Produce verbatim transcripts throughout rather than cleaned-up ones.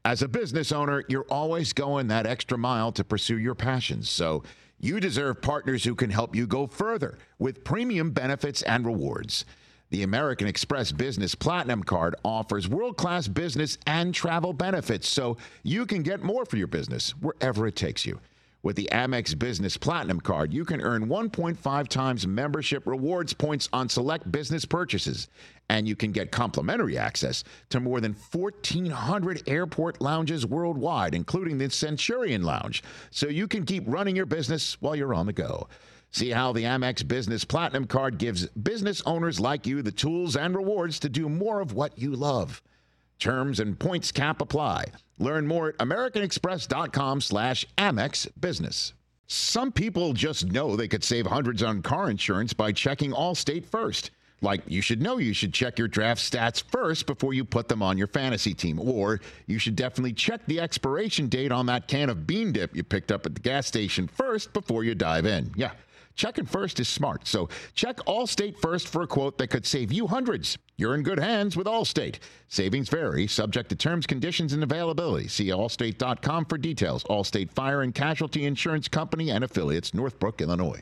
As a business owner, you're always going that extra mile to pursue your passions. So you deserve partners who can help you go further with premium benefits and rewards. The American Express Business Platinum Card offers world-class business and travel benefits so you can get more for your business wherever it takes you. With the Amex Business Platinum Card, you can earn one point five times membership rewards points on select business purchases, and you can get complimentary access to more than fourteen hundred airport lounges worldwide, including the Centurion Lounge, so you can keep running your business while you're on the go. See how the Amex Business Platinum Card gives business owners like you the tools and rewards to do more of what you love. Terms and points cap apply. Learn more at americanexpress.com slash Amex Business. Some people just know they could save hundreds on car insurance by checking Allstate first. Like, you should know you should check your draft stats first before you put them on your fantasy team. Or you should definitely check the expiration date on that can of bean dip you picked up at the gas station first before you dive in. Yeah. Checking first is smart, so check Allstate first for a quote that could save you hundreds. You're in good hands with Allstate. Savings vary, subject to terms, conditions, and availability. See allstate dot com for details. Allstate Fire and Casualty Insurance Company and affiliates, Northbrook, Illinois.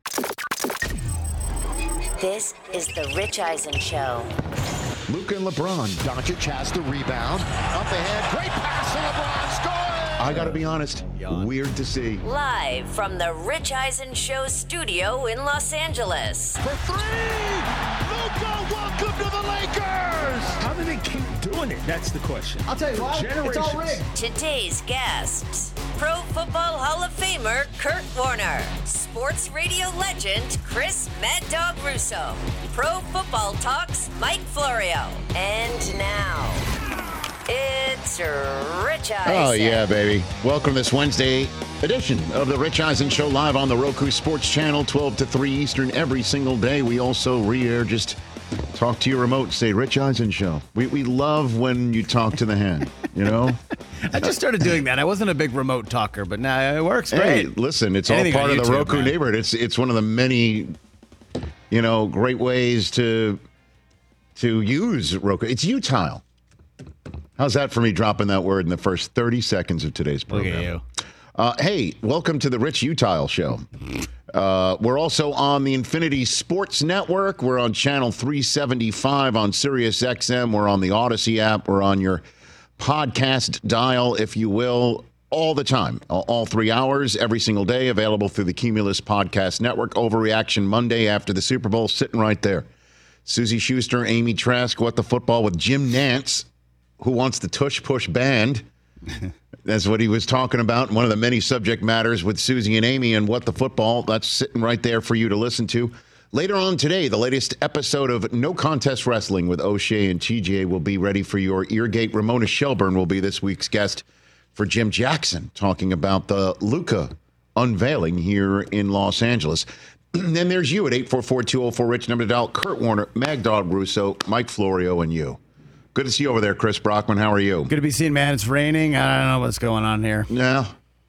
This is the Rich Eisen Show. Luka and LeBron. Doncic has the rebound. Up ahead. Great pass to LeBron. Score! I got to be honest, weird to see. Live from the Rich Eisen Show studio in Los Angeles. For three! Luka, welcome to the Lakers! How do they keep doing it? That's the question. I'll tell you what, it's all rigged. Today's guests, Pro Football Hall of Famer Kurt Warner, sports radio legend Chris Mad Dog Russo, Pro Football Talks Mike Florio, and now... it's Rich Eisen. Oh, yeah, baby. Welcome to this Wednesday edition of the Rich Eisen Show, live on the Roku Sports Channel, twelve to three Eastern every single day. We also re-air, just talk to your remote, say Rich Eisen Show. We we love when you talk to the hand, you know? I just started doing that. I wasn't a big remote talker, but now it works great. Hey, listen, it's Anything all part on of the YouTube, Roku man. neighborhood. It's it's one of the many, you know, great ways to to use Roku. It's utile. How's that for me dropping that word in the first thirty seconds of today's program? Look at you. Uh, hey, welcome to the Rich Utile Show. Uh, we're also on the Infinity Sports Network. We're on channel three seventy-five on Sirius X M. We're on the Odyssey app. We're on your podcast dial, if you will, all the time. All, all three hours, every single day, available through the Cumulus Podcast Network. Overreaction Monday after the Super Bowl, sitting right there. Susie Schuster, Amy Trask, What the Football with Jim Nantz, who wants the tush push banned. That's what he was talking about. One of the many subject matters with Susie and Amy and What the Football. That's sitting right there for you to listen to. Later on today, the latest episode of No Contest Wrestling with O'Shea and T J will be ready for your eargate. Ramona Shelburne will be this week's guest for Jim Jackson, talking about the Luka unveiling here in Los Angeles. Then there's you at eight four four, two oh four, RICH, number to dial. Kurt Warner, Mad Dog Russo, Mike Florio, and you. Good to see you over there, Chris Brockman. How are you? Good to be seen, man. It's raining. I don't know what's going on here. Yeah.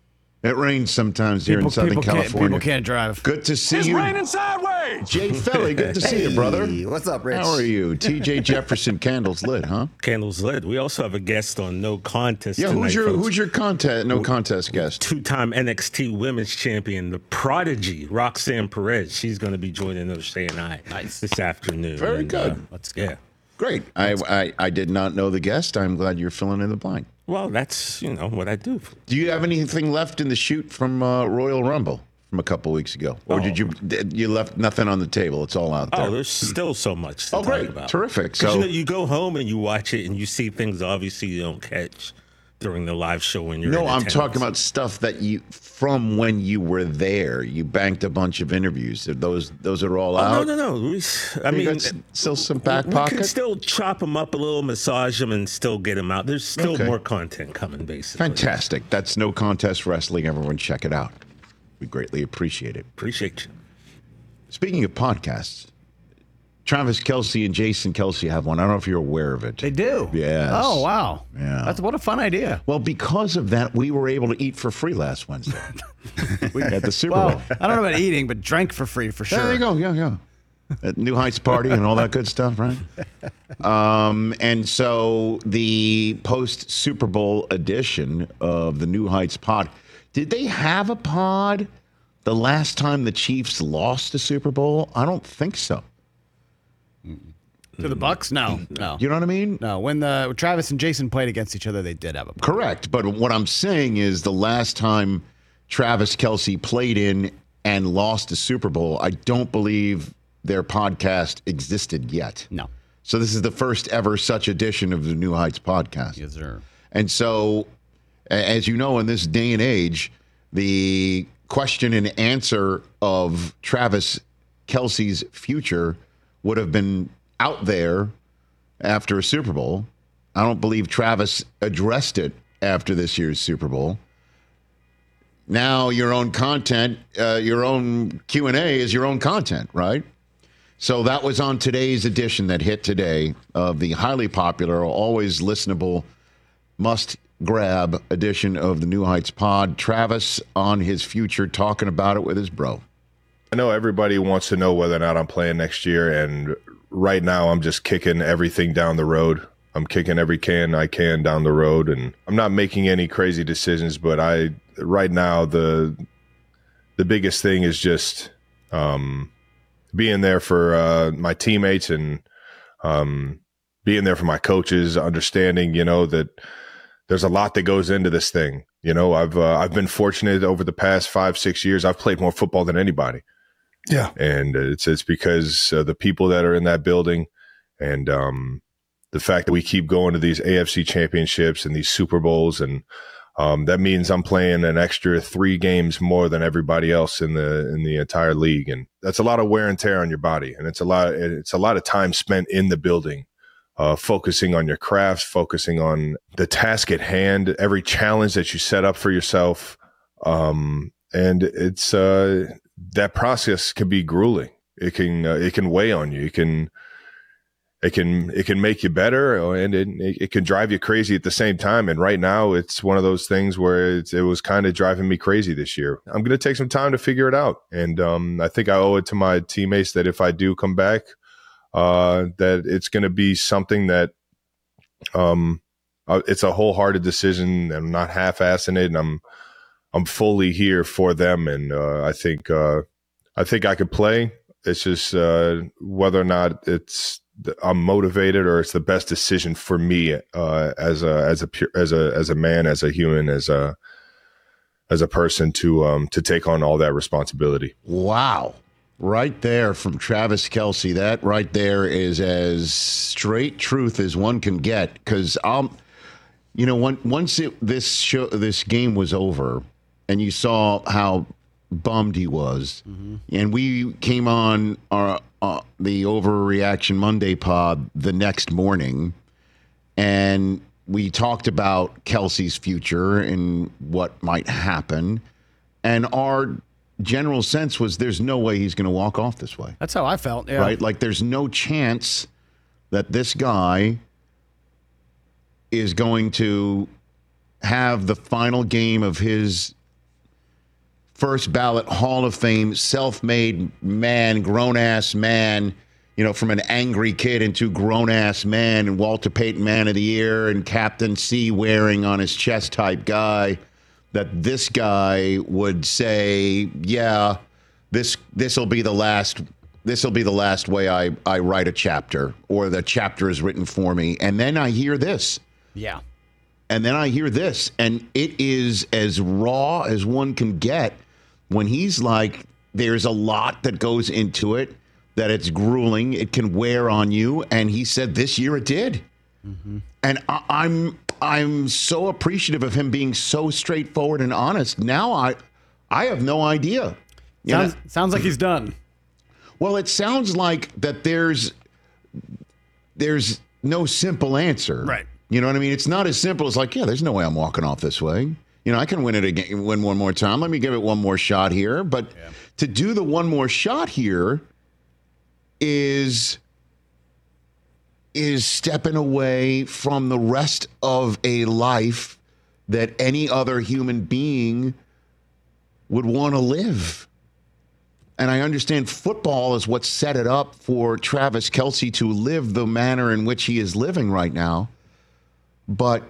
It rains sometimes here people, in Southern people California. Can't, people can't drive. Good to see It's you. raining sideways. Jay Felly, good to see you, brother. Hey, what's up, Rich? How are you? T J Jefferson, Candles Lit, huh? Candles lit. We also have a guest on No Contest Yeah, tonight, who's your folks. who's your contest no contest guest? Two-time N X T Women's Champion, the prodigy, Roxanne Perez. She's going to be joining O'Shea and I nice. this afternoon. Very and, good. Uh, let's yeah. Great. I, I I did not know the guest. I'm glad you're filling in the blank. Well, that's, you know, what I do. Do you have anything left in the chute from uh, Royal Rumble from a couple weeks ago? Or Oh. did you did you left nothing on the table? It's all out there. Oh, there's still so much to Oh, talk great. about. Terrific. 'Cause, So you know, you go home and you watch it and you see things obviously you don't catch during the live show when you're No, in I'm attendance. talking about stuff that you from when you were there. You banked a bunch of interviews. Those those are all Oh, out. no, no, no. We, I You mean, got s- still some back we pocket. can still chop them up a little, massage them, and still get them out. There's still Okay. more content coming, basically. Fantastic. That's No Contest Wrestling. Everyone check it out. We greatly appreciate it. Appreciate you. Speaking of podcasts, Travis Kelce and Jason Kelce have one. I don't know if you're aware of it. They do? Yes. Oh, wow. Yeah. That's what a fun idea. Well, because of that, we were able to eat for free last Wednesday. we at the Super Well, Bowl. I don't know about eating, but drank for free for sure. There you go. Yeah, yeah. at New Heights party and all that good stuff, right? Um, and so the post Super Bowl edition of the New Heights pod. Did they have a pod the last time the Chiefs lost the Super Bowl? I don't think so. To the Bucks? No, no. You know what I mean? No. When the when Travis and Jason played against each other, they did have a pod. Correct. But what I'm saying is the last time Travis Kelce played in and lost the Super Bowl, I don't believe their podcast existed yet. No. So this is the first ever such edition of the New Heights podcast. Yes, sir. And so, a- as you know, in this day and age, the question and answer of Travis Kelce's future would have been out there after a Super Bowl. I don't believe Travis addressed it after this year's Super Bowl. Now your own content, uh, your own Q and A is your own content, right? So that was on today's edition that hit today of the highly popular, always listenable, must-grab edition of the New Heights pod. Travis on his future, talking about it with his bro. I know everybody wants to know whether or not I'm playing next year, and right now I'm just kicking everything down the road. I'm kicking every can I can down the road, and I'm not making any crazy decisions, but I right now the the biggest thing is just um, being there for uh, my teammates and um, being there for my coaches, understanding, you know, that there's a lot that goes into this thing. You know, I've uh, I've been fortunate over the past five, six years. I've played more football than anybody. Yeah. And it's it's because uh, the people that are in that building and um, the fact that we keep going to these A F C championships and these Super Bowls, and um, that means I'm playing an extra three games more than everybody else in the in the entire league, and that's a lot of wear and tear on your body, and it's a lot it's a lot of time spent in the building, uh, focusing on your craft, focusing on the task at hand, every challenge that you set up for yourself, um, and it's uh, that process can be grueling. It can uh, it can weigh on you. It can. It can it can make you better, and it it can drive you crazy at the same time. And right now, it's one of those things where it's, it was kind of driving me crazy this year. I'm going to take some time to figure it out, and um, I think I owe it to my teammates that if I do come back, uh, that it's going to be something that um, uh, it's a wholehearted decision. I'm not half-assing it, and I'm I'm fully here for them. And uh, I think uh, I think I could play. It's just uh, whether or not it's I'm motivated or it's the best decision for me uh, as a as a as a as a man, as a human, as a as a person to um to take on all that responsibility. Wow. Right there from Travis Kelce. That right there is as straight truth as one can get, because um you know, when, once it, this show this game was over and you saw how bummed he was, mm-hmm. and we came on our uh, the Overreaction Monday pod the next morning, and we talked about Kelce's future and what might happen, and our general sense was there's no way he's going to walk off this way. That's how I felt. Yeah. Right? Like there's no chance that this guy is going to have the final game of his first ballot Hall of Fame, self-made man, grown-ass man, you know, from an angry kid into grown-ass man, and Walter Payton Man of the Year and Captain C wearing on his chest type guy, that this guy would say, yeah, this this'll be the last this'll be the last way I, I write a chapter, or the chapter is written for me. And then I hear this. Yeah. And then I hear this, and it is as raw as one can get when he's like, there's a lot that goes into it, that it's grueling, it can wear on you. And he said this year it did. Mm-hmm. And I, I'm I'm so appreciative of him being so straightforward and honest. Now I I have no idea. You Sounds, know? sounds like he's done. Well, it sounds like that there's there's no simple answer. Right. You know what I mean? It's not as simple as like, yeah, there's no way I'm walking off this way. You know, I can win it again, win one more time. Let me give it one more shot here. But yeah. to do the one more shot here is is stepping away from the rest of a life that any other human being would want to live. And I understand football is what set it up for Travis Kelce to live the manner in which he is living right now. But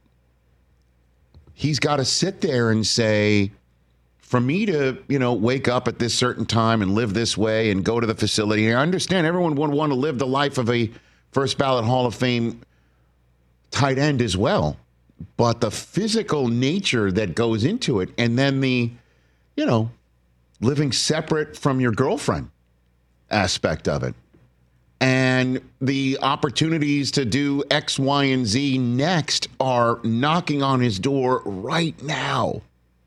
he's got to sit there and say, for me to, you know, wake up at this certain time and live this way and go to the facility. I understand everyone would want to live the life of a first ballot Hall of Fame tight end as well. But the physical nature that goes into it, and then the, you know, living separate from your girlfriend aspect of it, and the opportunities to do X, Y, and Z next are knocking on his door right now.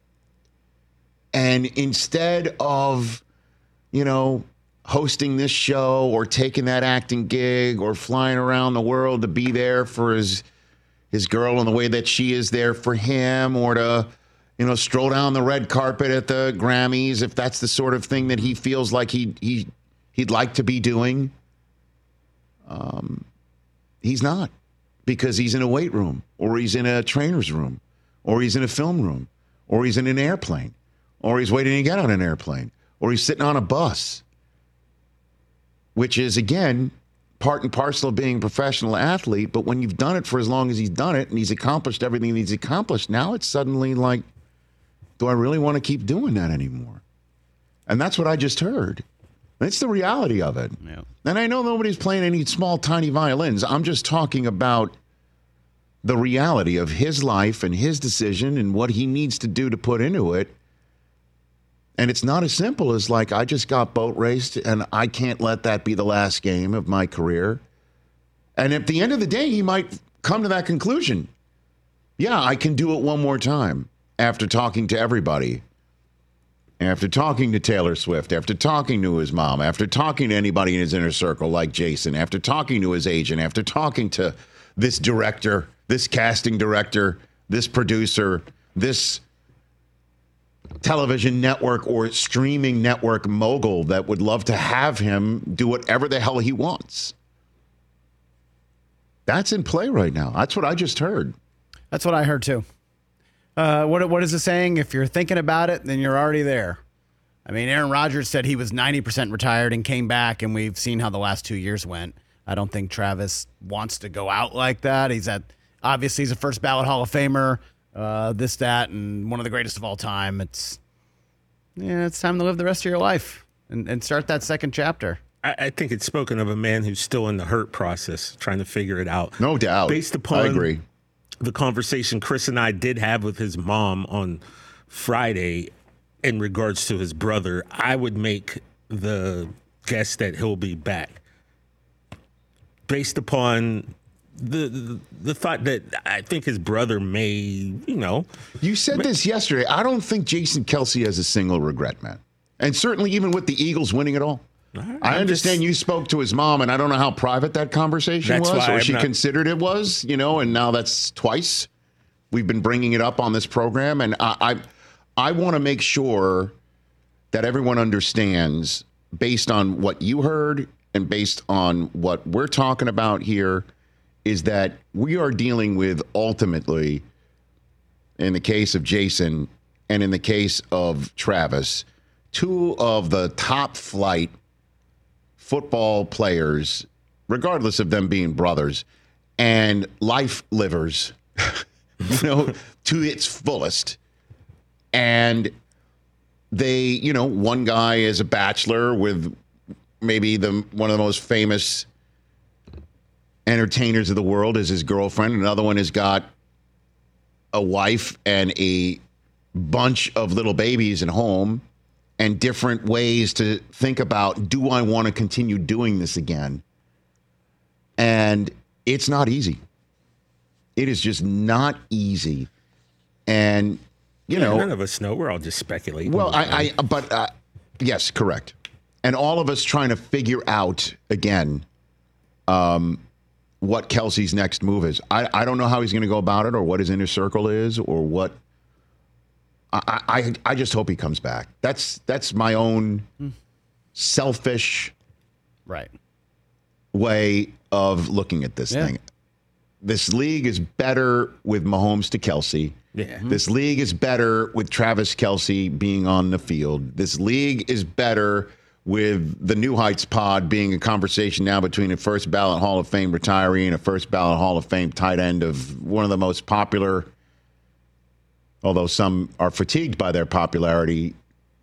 And instead of, you know, hosting this show or taking that acting gig or flying around the world to be there for his his girl in the way that she is there for him, or to, you know, stroll down the red carpet at the Grammys, if that's the sort of thing that he feels like he he he'd like to be doing. Um, he's not, because he's in a weight room, or he's in a trainer's room, or he's in a film room, or he's in an airplane, or he's waiting to get on an airplane, or he's sitting on a bus, which is, again, part and parcel of being a professional athlete. But when you've done it for as long as he's done it and he's accomplished everything he's accomplished, now it's suddenly like, do I really want to keep doing that anymore? And that's what I just heard. That's the reality of it. Yeah. And I know nobody's playing any small, tiny violins. I'm just talking about the reality of his life and his decision and what he needs to do to put into it. And it's not as simple as like, I just got boat raced and I can't let that be the last game of my career. And at the end of the day, he might come to that conclusion. Yeah, I can do it one more time after talking to everybody. After talking to Taylor Swift, after talking to his mom, after talking to anybody in his inner circle like Jason, after talking to his agent, after talking to this director, this casting director, this producer, this television network or streaming network mogul that would love to have him do whatever the hell he wants. That's in play right now. That's what I just heard. That's what I heard too. Uh, what what is the saying? If you're thinking about it, then you're already there. I mean, Aaron Rodgers said he was ninety percent retired and came back, and we've seen how the last two years went. I don't think Travis wants to go out like that. He's at obviously he's a first ballot Hall of Famer, uh, this, that, and one of the greatest of all time. It's yeah, it's time to live the rest of your life and, and start that second chapter. I, I think it's spoken of a man who's still in the hurt process, trying to figure it out. No doubt. Based upon I agree. the conversation Chris and I did have with his mom on Friday in regards to his brother, I would make the guess that he'll be back. Based upon the, the the thought that I think his brother may, you know. You said this yesterday. I don't think Jason Kelce has a single regret, man. And certainly even with the Eagles winning it all. Right, I I'm understand just, you spoke to his mom, and I don't know how private that conversation That's was, why or I'm she not- considered it was, you know, and now that's twice we've been bringing it up on this program. And I, I, I want to make sure that everyone understands, based on what you heard and based on what we're talking about here, is that we are dealing with, ultimately, in the case of Jason and in the case of Travis, two of the top flight football players, regardless of them being brothers, and life livers, you know, to its fullest. And they, you know, one guy is a bachelor with maybe the one of the most famous entertainers of the world is his girlfriend. Another one has got a wife and a bunch of little babies at home, and different ways to think about, do I want to continue doing this again? And it's not easy. It is just not easy. And, you yeah, know, none of us know. We're all just speculating. well, I, I but uh, yes, correct. And all of us trying to figure out, again, um, what Kelce's next move is. I, I don't know how he's going to go about it, or what his inner circle is, or what. I, I I just hope he comes back. That's that's my own selfish Right. way of looking at this Yeah. thing. This league is better with Mahomes to Kelce. Yeah. This league is better with Travis Kelce being on the field. This league is better with the New Heights pod being a conversation now between a first ballot Hall of Fame retiree and a first ballot Hall of Fame tight end of one of the most popular, although some are fatigued by their popularity,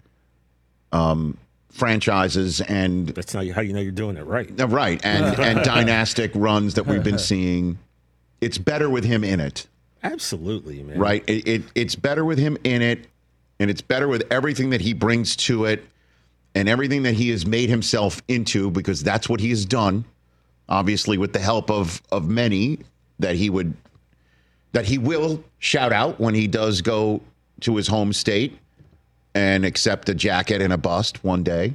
um, franchises and that's not how you know you're doing it right. uh, right and and dynastic runs that we've been seeing. It's better with him in it. Absolutely, man. Right. It, it it's better with him in it, and it's better with everything that he brings to it. And everything that he has made himself into, because that's what he has done, obviously with the help of of many that he would that he will shout out when he does go to his home state and accept a jacket and a bust one day.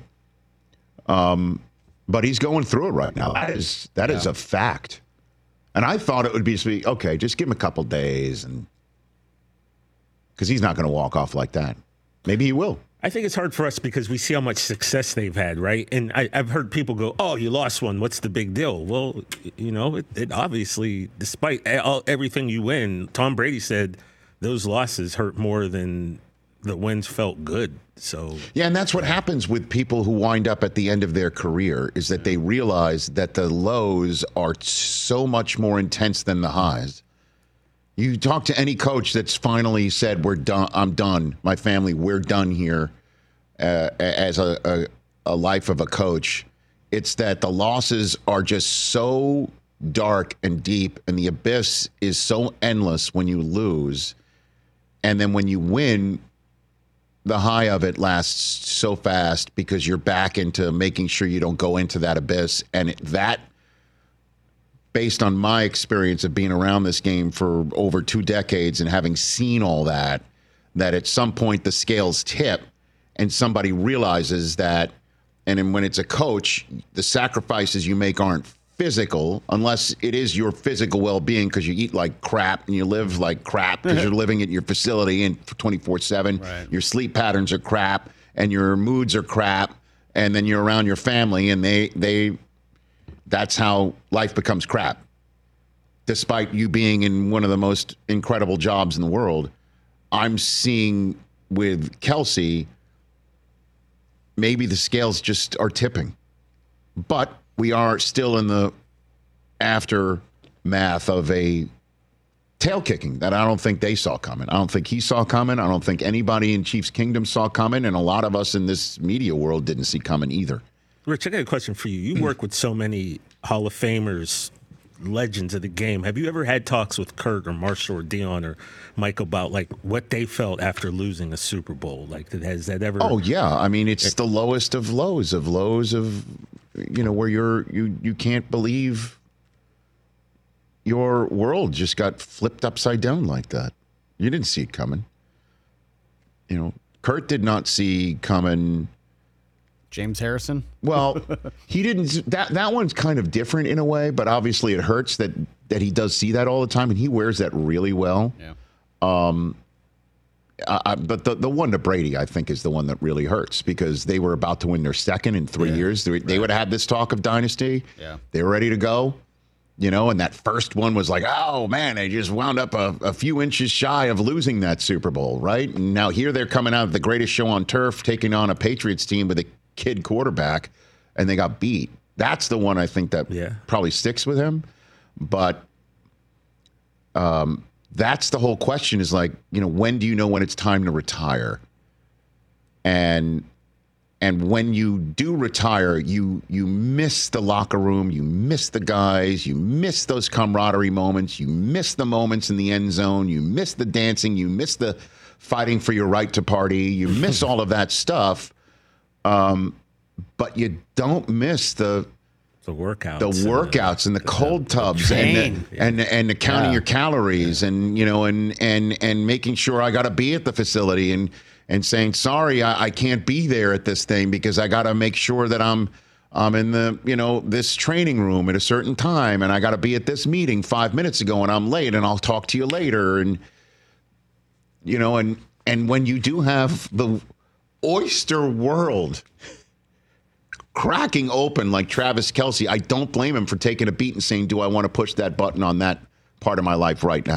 Um, but he's going through it right now. That is that yeah. is a fact. And I thought it would be okay, just give him a couple days, and because he's not going to walk off like that. Maybe he will. I think it's hard for us because we see how much success they've had, right? And I, I've heard people go, "Oh, you lost one. What's the big deal?" Well, you know, it, it obviously, despite all, everything you win, Tom Brady said those losses hurt more than the wins felt good. So yeah, and that's what happens with people who wind up at the end of their career is that they realize that the lows are so much more intense than the highs. You talk to any coach that's finally said, "We're done. I'm done. My family, we're done here." Uh, as a, a a life of a coach, it's that the losses are just so dark and deep, and the abyss is so endless when you lose, and then when you win, the high of it lasts so fast because you're back into making sure you don't go into that abyss, and it, that. Based on my experience of being around this game for over two decades and having seen all that, that at some point the scales tip and somebody realizes that, and then when it's a coach, the sacrifices you make aren't physical, unless it is your physical well-being because you eat like crap and you live like crap because you're living at your facility and twenty-four seven. Right. Your sleep patterns are crap and your moods are crap, and then you're around your family and they they... That's how life becomes crap. Despite you being in one of the most incredible jobs in the world, I'm seeing with Kelce, maybe the scales just are tipping. But we are still in the aftermath of a tail kicking that I don't think they saw coming. I don't think he saw coming. I don't think anybody in Chiefs Kingdom saw coming. And a lot of us in this media world didn't see coming either. Rich, I got a question for you. You work with so many Hall of Famers, legends of the game. Have you ever had talks with Kurt or Marshall or Dion or Mike about like what they felt after losing a Super Bowl? Like, has that ever? Oh yeah, I mean it's the lowest of lows of lows of, you know, where you're you you can't believe your world just got flipped upside down like that. You didn't see it coming. You know, Kurt did not see coming. James Harrison? Well, he didn't. That that one's kind of different in a way, but obviously it hurts that that he does see that all the time, and he wears that really well. Yeah. Um. I, I, but the the one to Brady, I think, is the one that really hurts because they were about to win their second in three Yeah. years. They, Right. they would have had this talk of dynasty. Yeah. They were ready to go. You know, and that first one was like, oh man, they just wound up a, a few inches shy of losing that Super Bowl, right? And now here they're coming out of the greatest show on turf, taking on a Patriots team with a kid quarterback, and they got beat. That's the one I think that Yeah. probably sticks with him. But um, that's the whole question is like, you know, when do you know when it's time to retire? And and when you do retire, you you miss the locker room, you miss the guys, you miss those camaraderie moments, you miss the moments in the end zone, you miss the dancing, you miss the fighting for your right to party, you miss all of that stuff. Um, but you don't miss the the workouts, the workouts and the, and the cold tubs pain. and the, and and the counting Yeah. your calories yeah. and you know and and and making sure I got to be at the facility and and saying sorry I, I can't be there at this thing because I got to make sure that I'm I'm in the you know this training room at a certain time and I got to be at this meeting five minutes ago and I'm late and I'll talk to you later and you know and and when you do have the oyster world cracking open like Travis Kelce, I don't blame him for taking a beat and saying, do I want to push that button on that part of my life right now?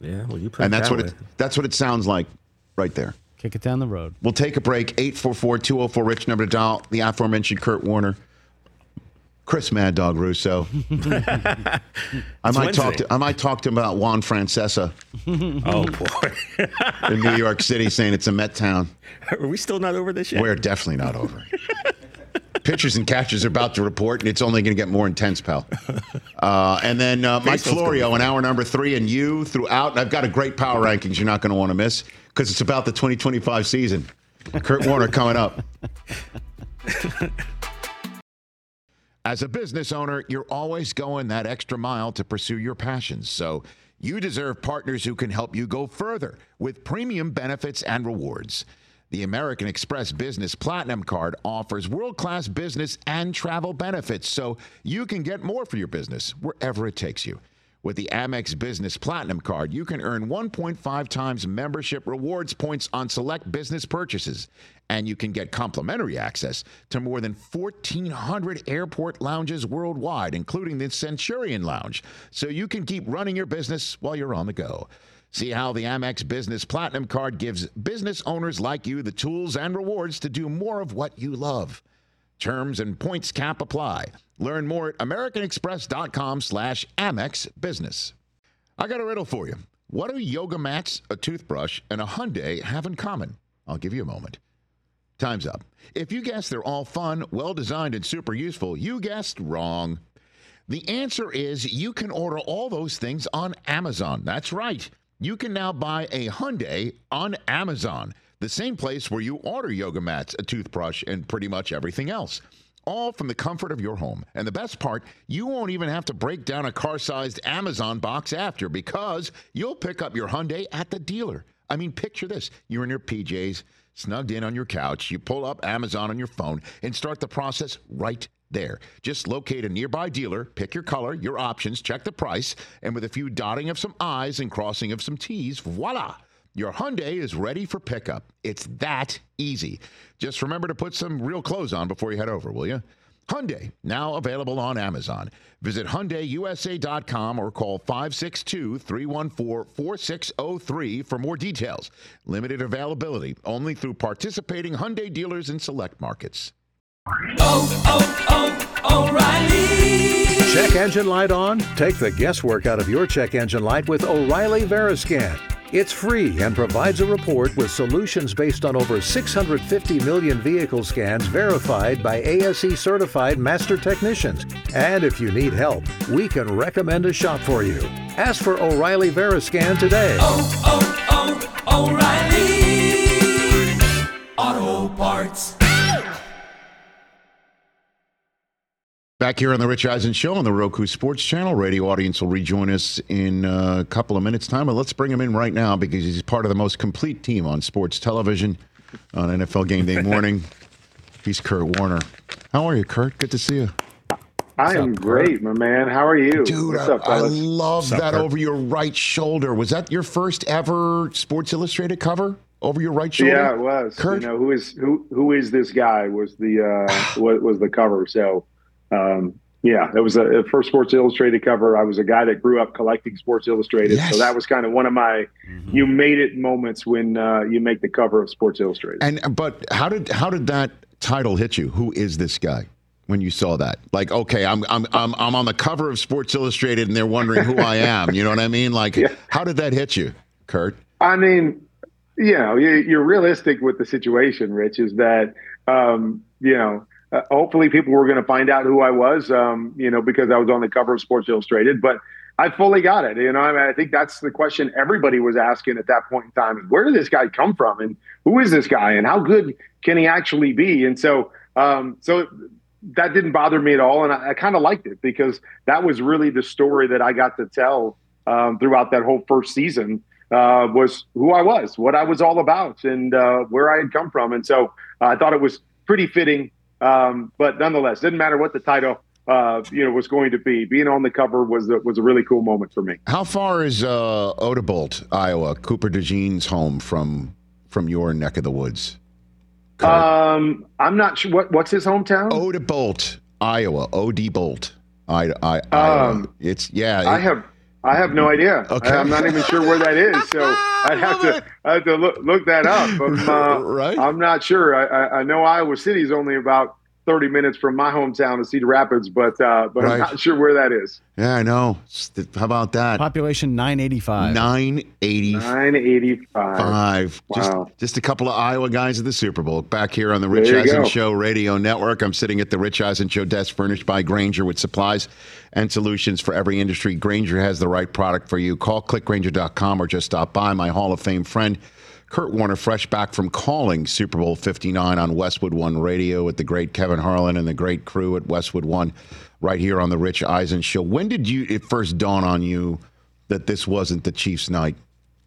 Yeah, well, you put And it that's that what way. it that's what it sounds like right there. Kick it down the road. We'll take a break. eight four four, two oh four, RICH, number to dial. The aforementioned Kurt Warner. Chris Mad Dog Russo. I might talk to I might talk to him about Juan Francesa Oh, boy. in New York City, saying it's a Met town. Are we still not over this yet? We're definitely not over. Pitchers and catchers are about to report, and it's only going to get more intense, pal. Uh, and then uh, Mike Florio in hour number three, and you throughout. And I've got a great power rankings you're not going to want to miss because it's about the twenty twenty-five season. Kurt Warner coming up. As a business owner, you're always going that extra mile to pursue your passions. So you deserve partners who can help you go further with premium benefits and rewards. The American Express Business Platinum Card offers world-class business and travel benefits so you can get more for your business wherever it takes you. With the Amex Business Platinum Card, you can earn one point five times membership rewards points on select business purchases, and you can get complimentary access to more than fourteen hundred airport lounges worldwide, including the Centurion Lounge, so you can keep running your business while you're on the go. See how the Amex Business Platinum Card gives business owners like you the tools and rewards to do more of what you love. Terms and points cap apply. Learn more at americanexpress.com slash Amex Business. I got a riddle for you. What do yoga mats, a toothbrush, and a Hyundai have in common? I'll give you a moment. Time's up. If you guess they're all fun, well-designed, and super useful, you guessed wrong. The answer is you can order all those things on Amazon. That's right. You can now buy a Hyundai on Amazon, the same place where you order yoga mats, a toothbrush, and pretty much everything else. All from the comfort of your home. And the best part, you won't even have to break down a car-sized Amazon box after because you'll pick up your Hyundai at the dealer. I mean, picture this. You're in your P Js, snugged in on your couch. You pull up Amazon on your phone and start the process right there. Just locate a nearby dealer, pick your color, your options, check the price, and with a few dotting of some I's and crossing of some T's, voila! Your Hyundai is ready for pickup. It's that easy. Just remember to put some real clothes on before you head over, will you? Hyundai, now available on Amazon. Visit Hyundai U S A dot com or call five six two, three one four, four six zero three for more details. Limited availability only through participating Hyundai dealers in select markets. Oh, oh, oh, O'Reilly. Check engine light on? Take the guesswork out of your check engine light with O'Reilly Veriscan. It's free and provides a report with solutions based on over six hundred fifty million vehicle scans verified by A S E certified master technicians. And if you need help, we can recommend a shop for you. Ask for O'Reilly Veriscan today. Oh, oh, oh, O'Reilly Auto Parts. Back here on the Rich Eisen Show on the Roku Sports Channel. Radio audience will rejoin us in a couple of minutes' time. But let's bring him in right now because he's part of the most complete team on sports television on N F L Game Day morning. He's Kurt Warner. How are you, Kurt? Good to see you. I am great, my man. How are you? Dude, What's I, up, I fellas? love up, that Kurt? over your right shoulder. Was that your first ever Sports Illustrated cover over your right shoulder? Yeah, it was. Kurt? You know, who is who? Who is this guy? Was the uh, was, was the cover? So. Um, yeah, it was a, a first Sports Illustrated cover. I was a guy that grew up collecting Sports Illustrated. Yes. So that was kind of one of my mm-hmm. you made it moments when uh, you make the cover of Sports Illustrated. And but how did how did that title hit you? Who is this guy? When you saw that, like, okay, I'm I'm I'm I'm on the cover of Sports Illustrated, and they're wondering who I am. You know what I mean? Like, yeah. How did that hit you, Kurt? I mean, you know, you're realistic with the situation, Rich. Is that um, you know. Uh, hopefully people were going to find out who I was, um, you know, because I was on the cover of Sports Illustrated, but I fully got it. You know, I mean, I think that's the question everybody was asking at that point in time. Where did this guy come from? And who is this guy? And how good can he actually be? And so, um, so that didn't bother me at all. And I, I kind of liked it because that was really the story that I got to tell um, throughout that whole first season uh, was who I was, what I was all about, and uh, where I had come from. And so uh, I thought it was pretty fitting. Um, but nonetheless, didn't matter what the title, uh, you know, was going to be. Being on the cover was a, was a really cool moment for me. How far is uh, Odebolt, Iowa, Cooper DeJean's home from from your neck of the woods? Kurt? Um, I'm not sure what what's his hometown. Odebolt, Iowa. Odebolt, I, I, Iowa. Um, it's yeah. It, I have I have no idea. Okay. I'm not even sure where that is. So I'd have to I have to look, look that up. I'm, uh, Right. I'm not sure. I, I, I know Iowa City is only about thirty minutes from my hometown of Cedar Rapids, but uh, but Right. I'm not sure where that is. Yeah, I know. How about that? Population nine eighty-five. nine eighty-five. nine eighty-five. Five. Just, Wow. just a couple of Iowa guys at the Super Bowl. Back here on the Rich There you Eisen go. Show Radio Network. I'm sitting at the Rich Eisen Show desk furnished by Grainger with supplies and solutions for every industry. Grainger has the right product for you. Call click grainger dot com or just stop by. My Hall of Fame friend, Kurt Warner, fresh back from calling Super Bowl fifty-nine on Westwood One Radio with the great Kevin Harlan and the great crew at Westwood One right here on the Rich Eisen Show. When did you it first dawn on you that this wasn't the Chiefs' night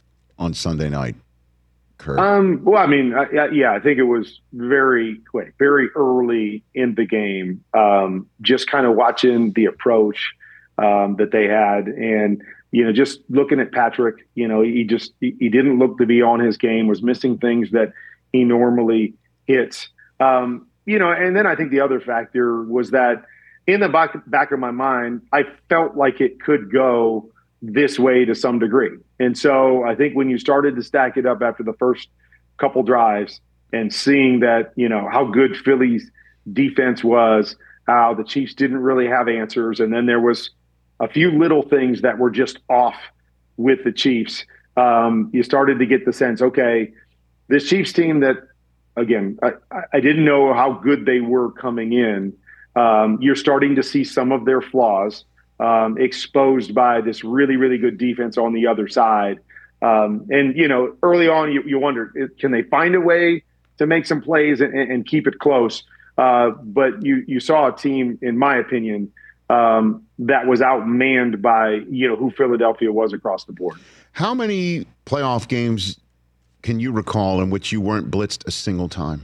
on Sunday night, Kurt? Um, well, I mean, I, yeah, I think it was very quick, very early in the game. Um, just kind of watching the approach um, that they had, and you know, just looking at Patrick. You know, he just he, he didn't look to be on his game. Was missing things that he normally hits. Um, you know, and then I think the other factor was that in the back back of my mind, I felt like it could go this way to some degree. And so I think when you started to stack it up after the first couple drives and seeing that, you know, how good Philly's defense was, how the Chiefs didn't really have answers. And then there was a few little things that were just off with the Chiefs. Um, you started to get the sense, okay, this Chiefs team that, again, I, I didn't know how good they were coming in. Um, you're starting to see some of their flaws Um, exposed by this really, really good defense on the other side. Um, and, you know, early on, you, you wondered, can they find a way to make some plays and, and keep it close? Uh, but you you saw a team, in my opinion, um, that was outmanned by, you know, who Philadelphia was across the board. How many playoff games can you recall in which you weren't blitzed a single time,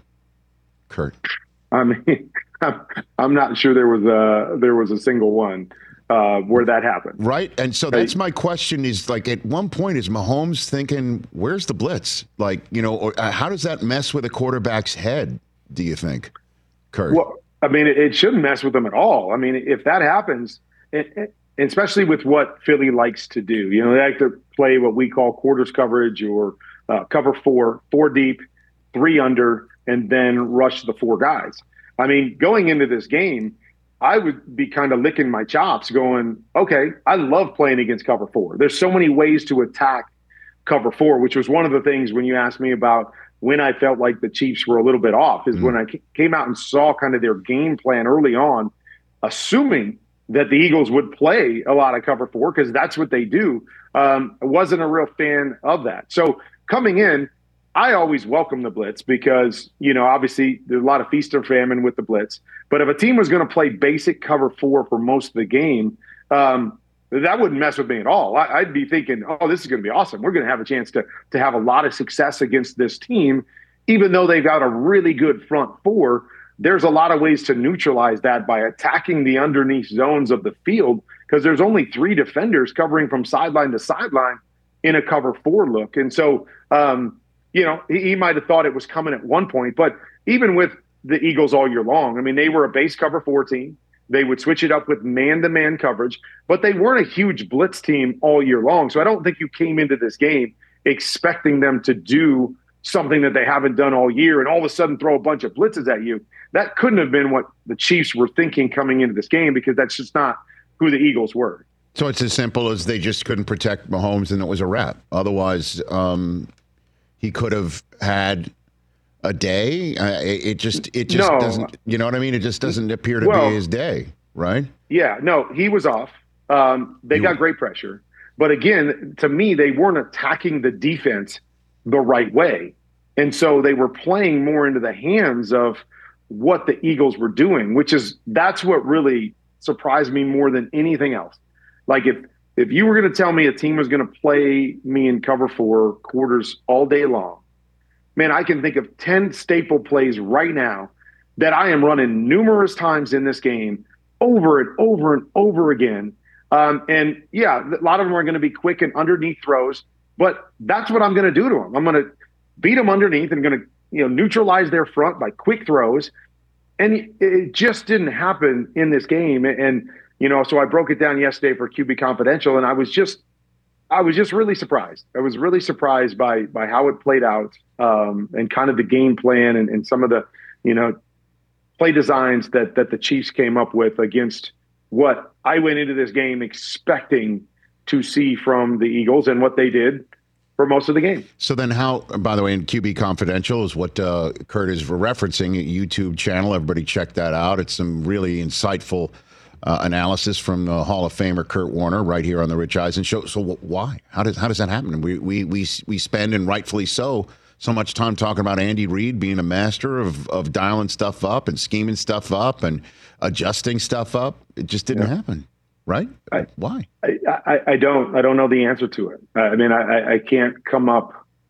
Kurt? I mean, I'm, I'm not sure there was a, there was a single one. Uh, where that happened. Right. And so that's my question is, like, at one point is Mahomes thinking, where's the blitz? Like, you know, or uh, how does that mess with a quarterback's head, do you think, Kurt? Well, I mean, it, it shouldn't mess with them at all. I mean, if that happens, it, it, especially with what Philly likes to do, you know, they like to play what we call quarters coverage or uh, cover four, four deep, three under, and then rush the four guys. I mean, going into this game, I would be kind of licking my chops going, okay, I love playing against cover four. There's so many ways to attack cover four, which was one of the things when you asked me about when I felt like the Chiefs were a little bit off is mm-hmm. when I came out and saw kind of their game plan early on, assuming that the Eagles would play a lot of cover four because that's what they do. Um, I wasn't a real fan of that. So coming in, I always welcome the blitz because, you know, obviously there's a lot of feast or famine with the blitz. But if a team was going to play basic cover four for most of the game, um, that wouldn't mess with me at all. I, I'd be thinking, oh, this is going to be awesome. We're going to have a chance to to have a lot of success against this team, even though they've got a really good front four. There's a lot of ways to neutralize that by attacking the underneath zones of the field because there's only three defenders covering from sideline to sideline in a cover four look. And so, um, you know, he, he might have thought it was coming at one point, but even with the Eagles all year long, I mean, they were a base cover four team. They would switch it up with man-to-man coverage, but they weren't a huge blitz team all year long. So I don't think you came into this game expecting them to do something that they haven't done all year and all of a sudden throw a bunch of blitzes at you. That couldn't have been what the Chiefs were thinking coming into this game because that's just not who the Eagles were. So it's as simple as they just couldn't protect Mahomes and it was a wrap. Otherwise, um, he could have had a day. Uh, it, it just, it just no. doesn't, you know what I mean? It just doesn't appear to well, be his day, right? Yeah, no, he was off. Um, they you, got great pressure. But again, to me, they weren't attacking the defense the right way. And so they were playing more into the hands of what the Eagles were doing, which is, that's what really surprised me more than anything else. Like if, if you were going to tell me a team was going to play me in cover four quarters all day long, man, I can think of ten staple plays right now that I am running numerous times in this game over and over and over again. Um, and yeah, a lot of them are going to be quick and underneath throws, but that's what I'm going to do to them. I'm going to beat them underneath and going to, you know, neutralize their front by quick throws. And it just didn't happen in this game. And you know, so I broke it down yesterday for Q B Confidential, and I was just, I was just really surprised. I was really surprised by by how it played out, um, and kind of the game plan and, and some of the, you know, play designs that that the Chiefs came up with against what I went into this game expecting to see from the Eagles and what they did for most of the game. So then how, by the way, in Q B Confidential is what uh, Kurt is referencing, a YouTube channel. Everybody check that out. It's some really insightful uh, analysis from the Hall of Famer Kurt Warner right here on the Rich Eisen Show. So wh- why? How does how does that happen? We, we, we, we spend, and rightfully so, so much time talking about Andy Reid being a master of, of dialing stuff up and scheming stuff up and adjusting stuff up. It just didn't yeah. happen. Right? I, Why? I, I, I don't. I don't know the answer to it. I mean, I, I can't come up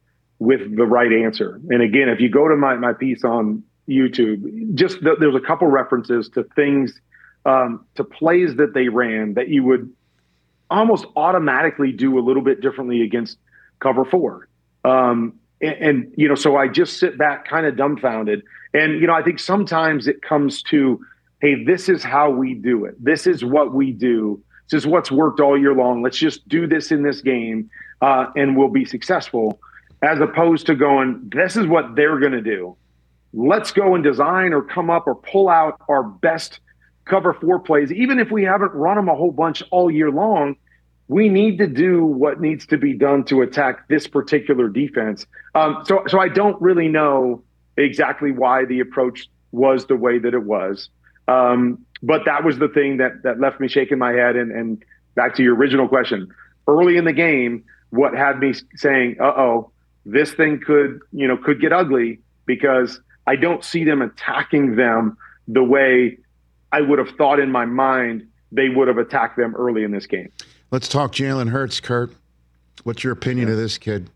with the right answer. And again, if you go to my, my piece on YouTube, just th- there's a couple references to things, um, to plays that they ran that you would almost automatically do a little bit differently against cover four. Um, and, and you know, so I just sit back kind of dumbfounded. And you know, I think sometimes it comes to, hey, this is how we do it. This is what we do. This is what's worked all year long. Let's just do this in this game, uh, and we'll be successful, as opposed to going, this is what they're going to do. Let's go and design or come up or pull out our best cover four plays. Even if we haven't run them a whole bunch all year long, we need to do what needs to be done to attack this particular defense. Um, so, so I don't really know exactly why the approach was the way that it was. Um, but that was the thing that, that left me shaking my head. And, and back to your original question, early in the game, what had me saying, uh-oh, this thing could, you know, could get ugly, because I don't see them attacking them the way I would have thought in my mind they would have attacked them early in this game. Let's talk Jalen Hurts, Kurt. What's your opinion yeah. of this kid?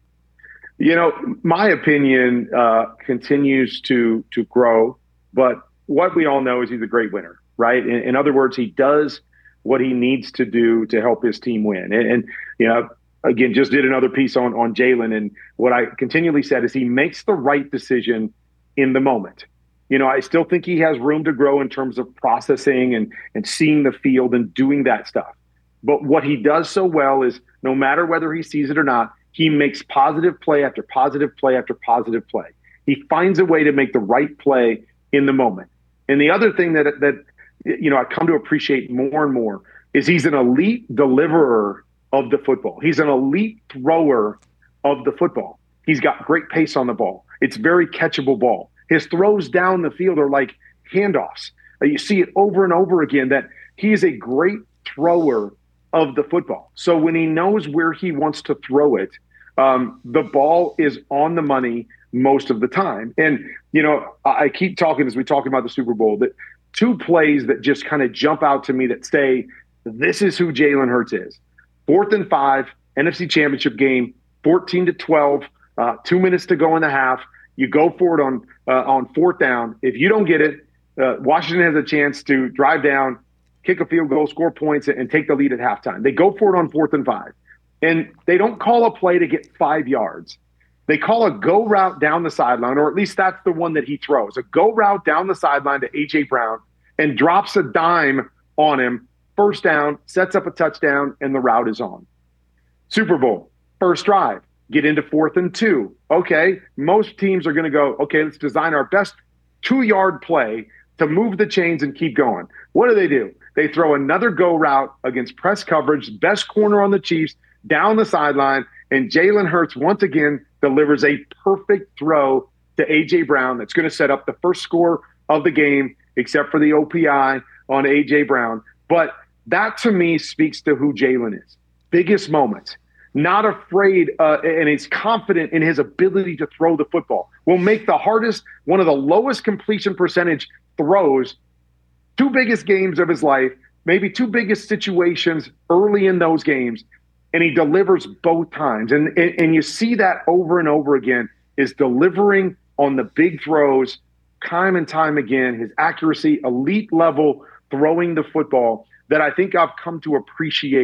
You know, my opinion uh, continues to to grow, but what we all know is he's a great winner, right? In, in other words, he does what he needs to do to help his team win. And, and you know, again, just did another piece on, on Jalen. And what I continually said is he makes the right decision in the moment. You know, I still think he has room to grow in terms of processing and, and seeing the field and doing that stuff. But what he does so well is no matter whether he sees it or not, he makes positive play after positive play after positive play. He finds a way to make the right play in the moment. And the other thing that, that you know, I come to appreciate more and more is he's an elite deliverer of the football. He's an elite thrower of the football. He's got great pace on the ball. It's very catchable ball. His throws down the field are like handoffs. You see it over and over again that he is a great thrower of the football. So when he knows where he wants to throw it, um, the ball is on the money most of the time. And, you know, I keep talking as we talk about the Super Bowl, that two plays that just kind of jump out to me that say, this is who Jalen Hurts is. Fourth and five, N F C Championship game, fourteen to twelve, uh, two minutes to go in the half. You go for it on, uh, on fourth down. If you don't get it, uh, Washington has a chance to drive down, kick a field goal, score points, and take the lead at halftime. They go for it on fourth and five. And they don't call a play to get five yards. They call a go route down the sideline, or at least that's the one that he throws. A go route down the sideline to A J Brown and drops a dime on him. First down, sets up a touchdown, and the route is on. Super Bowl, first drive, get into fourth and two. Okay, most teams are going to go, okay, let's design our best two-yard play to move the chains and keep going. What do they do? They throw another go route against press coverage, best corner on the Chiefs, down the sideline, and Jalen Hurts once again delivers a perfect throw to A J Brown that's going to set up the first score of the game, except for the O P I on A J Brown. But that, to me, speaks to who Jalen is. Biggest moments. Not afraid, uh, and he's confident in his ability to throw the football. Will make the hardest, one of the lowest completion percentage throws, two biggest games of his life, maybe two biggest situations early in those games, and he delivers both times. And, and, and you see that over and over again, is delivering on the big throws time and time again, his accuracy, elite level throwing the football that I think I've come to appreciate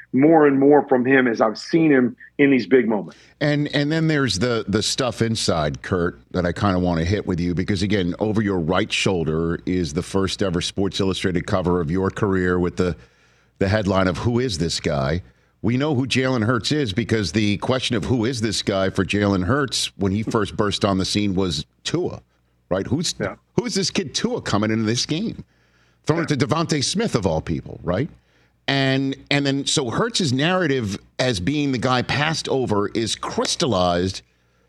more and more from him as I've seen him in these big moments. And and then there's the the stuff inside, Kurt, that I kind of want to hit with you because, again, over your right shoulder is the first ever Sports Illustrated cover of your career with the the headline of "Who is this guy?" We know who Jalen Hurts is because the question of who is this guy for Jalen Hurts when he first burst on the scene was Tua, right? Who's yeah. who's this kid Tua coming into this game? Throwing yeah. it to Devontae Smith of all people, right? And and then so Hurts' narrative as being the guy passed over is crystallized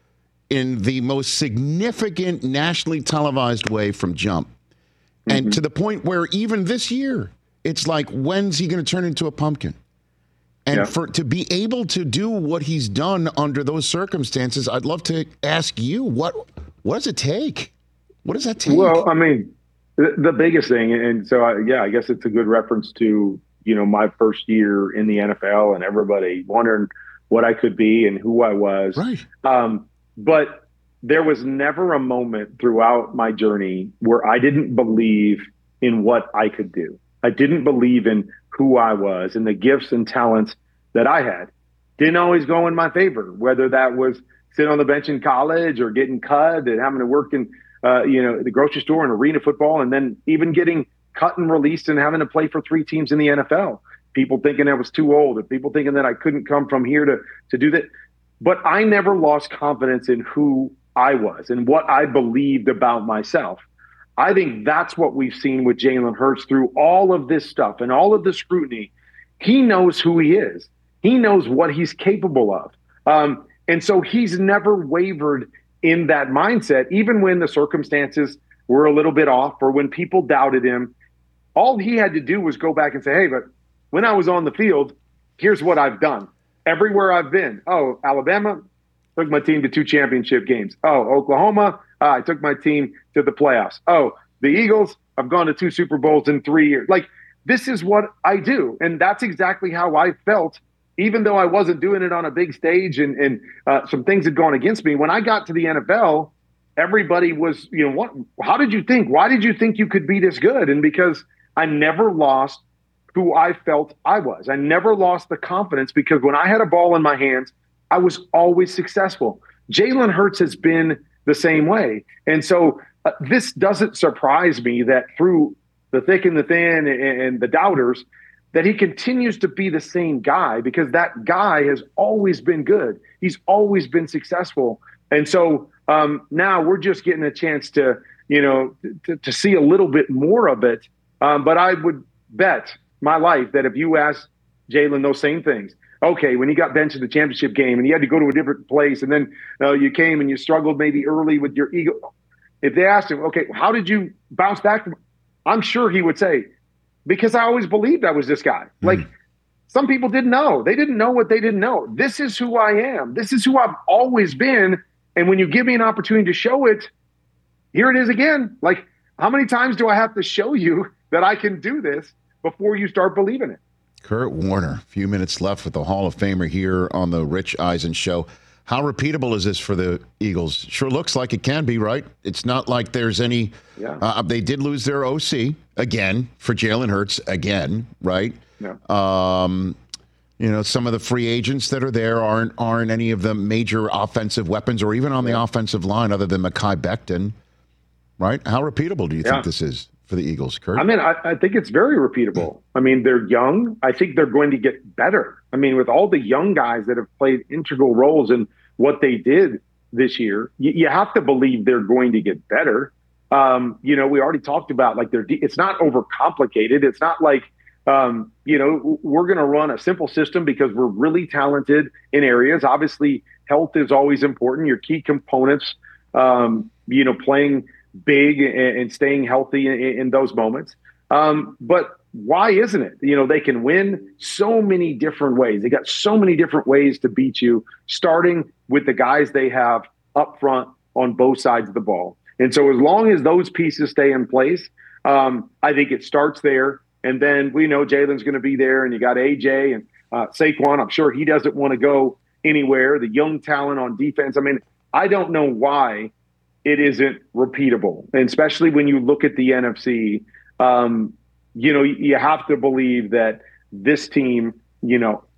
in the most significant nationally televised way from jump. Mm-hmm. And to the point where even this year, it's like, when's he going to turn into a pumpkin? And yeah. for to be able to do what he's done under those circumstances, I'd love to ask you, what what does it take? What does that take? Well, I mean, the, the biggest thing, and so, I, yeah, I guess it's a good reference to, you know, my first year in the N F L and everybody wondering what I could be and who I was. Right. Um, but there was never a moment throughout my journey where I didn't believe in what I could do. I didn't believe in who I was and the gifts and talents that I had. Didn't always go in my favor, whether that was sitting on the bench in college or getting cut and having to work in, uh, you know, the grocery store and arena football, and then even getting cut and released and having to play for three teams in the N F L. People thinking I was too old, and people thinking that I couldn't come from here to to do that. But I never lost confidence in who I was and what I believed about myself. I think that's what we've seen with Jalen Hurts through all of this stuff and all of the scrutiny. He knows who he is. He knows what he's capable of. Um, and so he's never wavered in that mindset, even when the circumstances were a little bit off or when people doubted him. All he had to do was go back and say, hey, but when I was on the field, here's what I've done. Everywhere I've been. Oh, Alabama, took my team to two championship games. Oh, Oklahoma, uh, I took my team to the playoffs. Oh, the Eagles, I've gone to two Super Bowls in three years. Like, this is what I do. And that's exactly how I felt, even though I wasn't doing it on a big stage and, and uh, some things had gone against me. When I got to the N F L, everybody was, you know, what? How did you think? Why did you think you could be this good? And because I never lost who I felt I was. I never lost the confidence because when I had a ball in my hands, I was always successful. Jalen Hurts has been the same way. And so uh, this doesn't surprise me that through the thick and the thin and, and the doubters, that he continues to be the same guy because that guy has always been good. He's always been successful. And so um, now we're just getting a chance to, you know, to, to see a little bit more of it. Um, but I would bet my life that if you asked Jalen those same things, okay, when he got benched in the championship game and he had to go to a different place and then uh, you came and you struggled maybe early with your ego. If they asked him, okay, how did you bounce back from, I'm sure he would say, because I always believed I was this guy. Mm. Like, some people didn't know. They didn't know what they didn't know. This is who I am. This is who I've always been. And when you give me an opportunity to show it, here it is again. Like, how many times do I have to show you that I can do this before you start believing it? Kurt Warner, a few minutes left with the Hall of Famer here on the Rich Eisen Show. How repeatable is this for the Eagles? Sure looks like it can be, right? It's not like there's any yeah. – uh, they did lose their O C again for Jalen Hurts again, right? Yeah. Um, you know, some of the free agents that are there aren't aren't any of the major offensive weapons or even on the yeah. offensive line other than Mekhi Becton, right? How repeatable do you yeah. think this is for the Eagles, Kurt? I mean, I, I think it's very repeatable. I mean, they're young. I think they're going to get better. I mean, with all the young guys that have played integral roles in what they did this year, you, you have to believe they're going to get better. Um, you know, we already talked about, like, they're, it's not overcomplicated. It's not like, um, you know, we're going to run a simple system because we're really talented in areas. Obviously, health is always important. Your key components, um, you know, playing big and, and staying healthy in, in those moments. Um, but why isn't it? You know, they can win so many different ways. They got so many different ways to beat you, starting with the guys they have up front on both sides of the ball. And so as long as those pieces stay in place, um, I think it starts there. And then we know Jalen's going to be there, and you got A J and uh, Saquon. I'm sure he doesn't want to go anywhere. The young talent on defense. I mean, I don't know why it isn't repeatable. And especially when you look at the N F C, um, you know, you have to believe that this team, you know,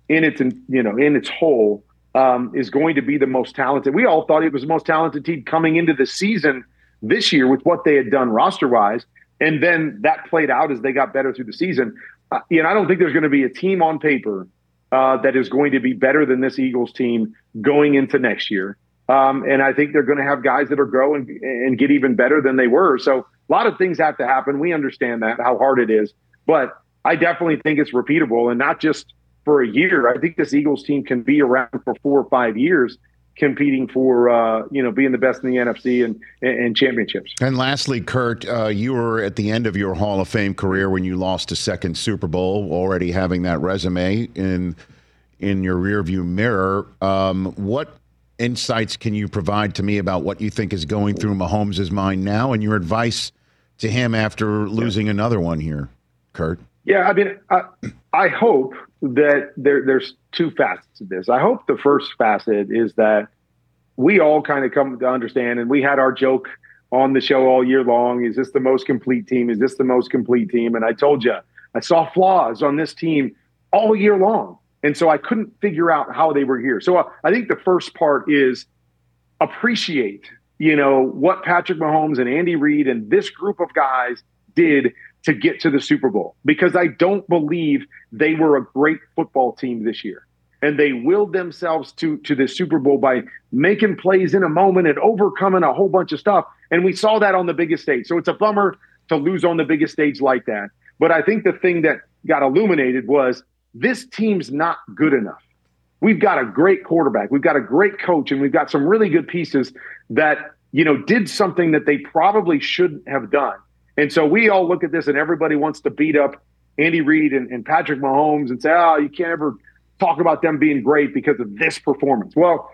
in its you know in its whole um, is going to be the most talented. We all thought it was the most talented team coming into the season this year with what they had done roster wise, and then that played out as they got better through the season. Uh, you know, I don't think there's going to be a team on paper uh, that is going to be better than this Eagles team going into next year. Um, and I think they're going to have guys that are growing and get even better than they were. So a lot of things have to happen. We understand that, how hard it is. But I definitely think it's repeatable, and not just for a year. I think this Eagles team can be around for four or five years competing for, uh, you know, being the best in the N F C and, and championships. And lastly, Kurt, uh, you were at the end of your Hall of Fame career when you lost a second Super Bowl, already having that resume in in your rearview mirror. Um, what insights can you provide to me about what you think is going through Mahomes' mind now, and your advice to him after losing another one here, Kurt? Yeah, I mean, I, I hope that there, there's two facets of this. I hope the first facet is that we all kind of come to understand, and we had our joke on the show all year long, is this the most complete team? Is this the most complete team? And I told you, I saw flaws on this team all year long. And so I couldn't figure out how they were here. So uh, I think the first part is appreciate, you know, what Patrick Mahomes and Andy Reid and this group of guys did to get to the Super Bowl, because I don't believe they were a great football team this year. And they willed themselves to, to the Super Bowl by making plays in a moment and overcoming a whole bunch of stuff. And we saw that on the biggest stage. So it's a bummer to lose on the biggest stage like that. But I think the thing that got illuminated was this team's not good enough. We've got a great quarterback. We've got a great coach, and we've got some really good pieces that, you know, did something that they probably shouldn't have done. And so we all look at this, and everybody wants to beat up Andy Reid and, and Patrick Mahomes and say, oh, you can't ever talk about them being great because of this performance. Well,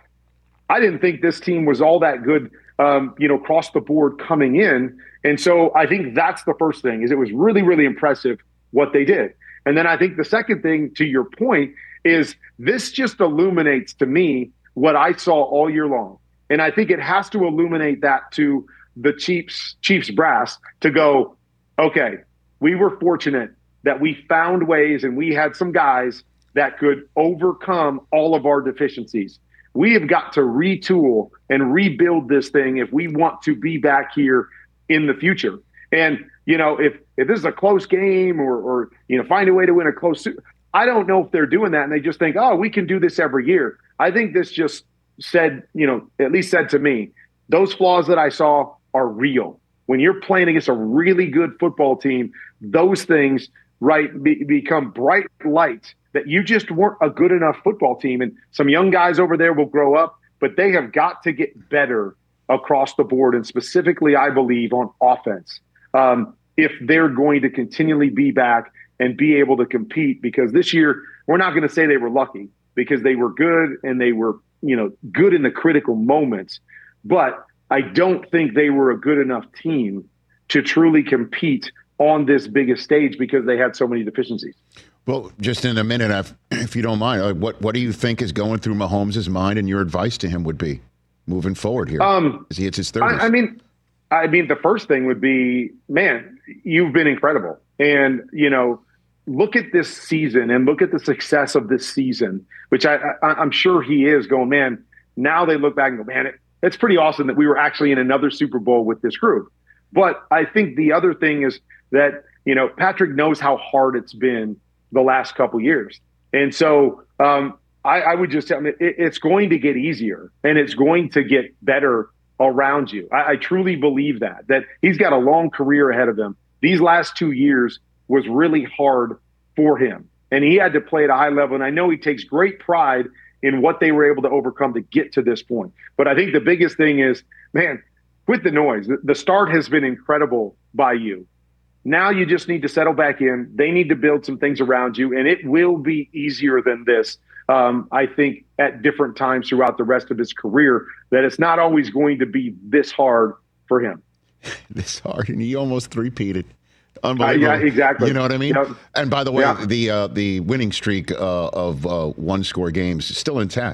I didn't think this team was all that good, um, you know, across the board coming in. And so I think that's the first thing, is it was really, really impressive what they did. And then I think the second thing, to your point, is this just illuminates to me what I saw all year long. And I think it has to illuminate that to the Chiefs, Chiefs brass to go, okay, we were fortunate that we found ways and we had some guys that could overcome all of our deficiencies. We have got to retool and rebuild this thing if we want to be back here in the future. And, you know, if, if this is a close game or, or, you know, find a way to win a close – I don't know if they're doing that and they just think, oh, we can do this every year. I think this just said, you know, at least said to me, those flaws that I saw are real. When you're playing against a really good football team, those things, right, be, become bright lights that you just weren't a good enough football team. And some young guys over there will grow up, but they have got to get better across the board, and specifically, I believe, on offense, um, if they're going to continually be back and be able to compete. Because this year, we're not going to say they were lucky, because they were good and they were, you know, good in the critical moments. But I don't think they were a good enough team to truly compete on this biggest stage because they had so many deficiencies. Well, just in a minute, if, if you don't mind, what what do you think is going through Mahomes' mind, and your advice to him would be moving forward here um, as he hits his thirties? I, I mean, I mean, the first thing would be, man, you've been incredible, and you know, look at this season and look at the success of this season, which I, I I'm sure he is going, man. Now they look back and go, man, it, it's pretty awesome that we were actually in another Super Bowl with this group. But I think the other thing is that, you know, Patrick knows how hard it's been the last couple years. And so um, I, I would just tell him it, it's going to get easier and it's going to get better around you. I, I truly believe that, that he's got a long career ahead of him. These last two years was really hard for him, and he had to play at a high level. And I know he takes great pride in what they were able to overcome to get to this point. But I think the biggest thing is, man, quit the noise. The start has been incredible by you. Now you just need to settle back in. They need to build some things around you, and it will be easier than this, um, I think, at different times throughout the rest of his career, that it's not always going to be this hard for him. This hard, and he almost three-peated. Unbelievable. Uh, yeah, exactly. You know what I mean? Yep. And by the way, yeah. the uh, the winning streak uh, of uh, one-score games is still intact.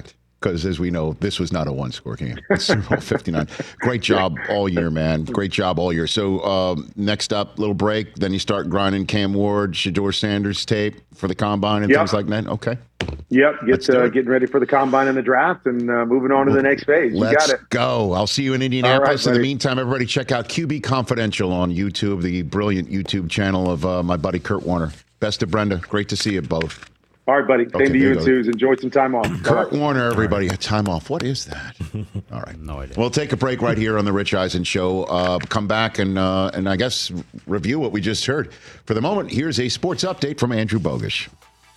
because as we know, this was not a one-score game. It's Super Bowl fifty-nine. Great job all year, man. Great job all year. So um, next up, little break. Then you start grinding Cam Ward, Shedeur Sanders tape for the combine and yep. things like that. Okay. Yep. Get uh, getting ready for the combine and the draft and uh, moving on to the next phase. You Let's got it. go. I'll see you in Indianapolis. Right, in the meantime, everybody check out Q B Confidential on YouTube, the brilliant YouTube channel of uh, my buddy Kurt Warner. Best of Brenda. Great to see you both. All right, buddy. Same Okay, to you, there you Suze. Enjoy some time off. Kurt Warner, everybody. Time off. What is that? All right. No idea. We'll take a break right here on the Rich Eisen Show. Uh, come back and, uh, and I guess review what we just heard. For the moment, here's a sports update from Andrew Bogish.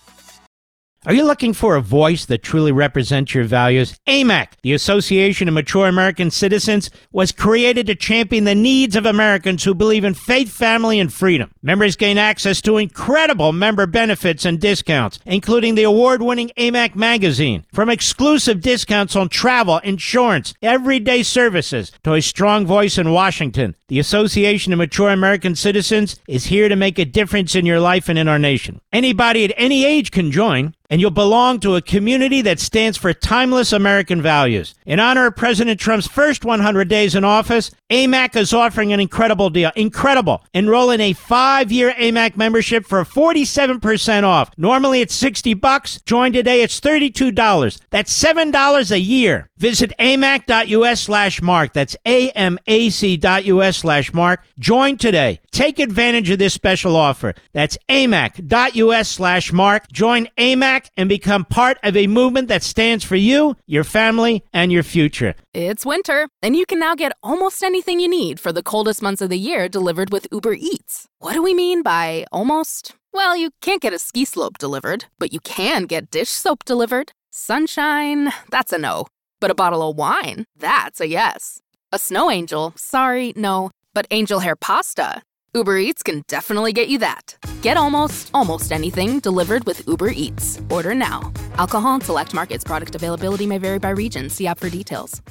Are you looking for a voice that truly represents your values? A M A C, the Association of Mature American Citizens, was created to champion the needs of Americans who believe in faith, family, and freedom. Members gain access to incredible member benefits and discounts, including the award-winning A M A C magazine. From exclusive discounts on travel, insurance, everyday services, to a strong voice in Washington, the Association of Mature American Citizens is here to make a difference in your life and in our nation. Anybody at any age can join, and you'll belong to a community that stands for timeless American values. In honor of President Trump's first one hundred days in office, A M A C is offering an incredible deal. Incredible. Enroll in a five-year A M A C membership for forty-seven percent off. Normally it's sixty bucks. Join today, it's thirty-two dollars. That's seven dollars a year. Visit amac.us slash mark. That's amac.us slash mark. Join today. Take advantage of this special offer. That's amac.us slash mark. Join A M A C and become part of a movement that stands for you, your family, and your future. It's winter, and you can now get almost anything you need for the coldest months of the year delivered with Uber Eats. What do we mean by almost? Well, you can't get a ski slope delivered, but you can get dish soap delivered. Sunshine, that's a no. But a bottle of wine, that's a yes. A snow angel, sorry, no. But angel hair pasta, Uber Eats can definitely get you that. Get almost, almost anything delivered with Uber Eats. Order now. Alcohol and select markets. Product availability may vary by region. See app for details.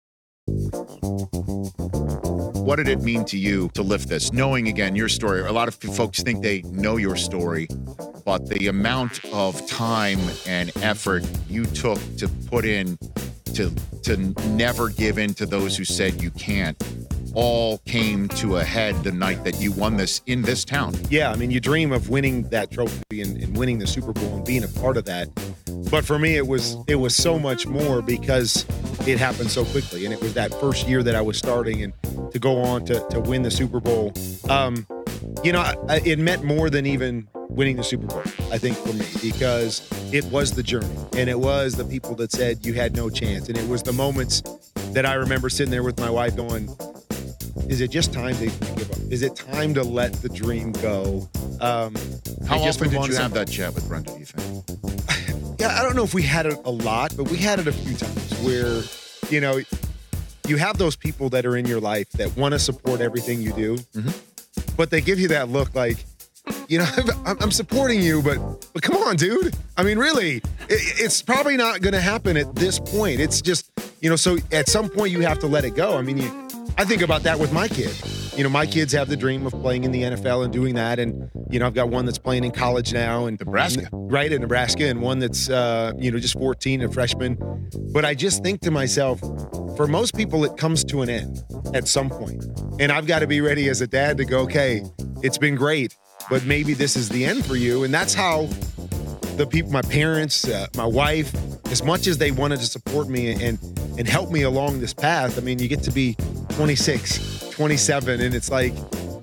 What did it mean to you to lift this? Knowing, again, your story. A lot of folks think they know your story, but the amount of time and effort you took to put in to to never give in to those who said you can't all came to a head the night that you won this in this town. Yeah, I mean, you dream of winning that trophy and, and winning the Super Bowl and being a part of that. But for me, it was it was so much more because it happened so quickly. And it was that first year that I was starting and to go on to, to win the Super Bowl. Um, you know, I, it meant more than even winning the Super Bowl, I think, for me, because it was the journey. And it was the people that said you had no chance. And it was the moments that I remember sitting there with my wife going, is it just time to give up? Is it time to let the dream go? Um, How just often move on did you to have something? that chat with Brenda, do you think? Yeah, I don't know if we had it a lot, but we had it a few times where, you know, you have those people that are in your life that want to support everything you do, mm-hmm. but they give you that look like, you know, I'm, I'm supporting you, but but come on, dude. I mean, really, it, it's probably not going to happen at this point. It's just, you know, so at some point you have to let it go. I mean, you, I think about that with my kid. You know, my kids have the dream of playing in the N F L and doing that. And, you know, I've got one that's playing in college now in Nebraska. Right, in Nebraska, and one that's, uh, you know, just fourteen, a freshman. But I just think to myself, for most people, it comes to an end at some point. And I've got to be ready as a dad to go, okay, it's been great, but maybe this is the end for you. And that's how the people, my parents, uh, my wife, as much as they wanted to support me and and help me along this path, I mean, you get to be twenty-six, twenty-seven, and it's like,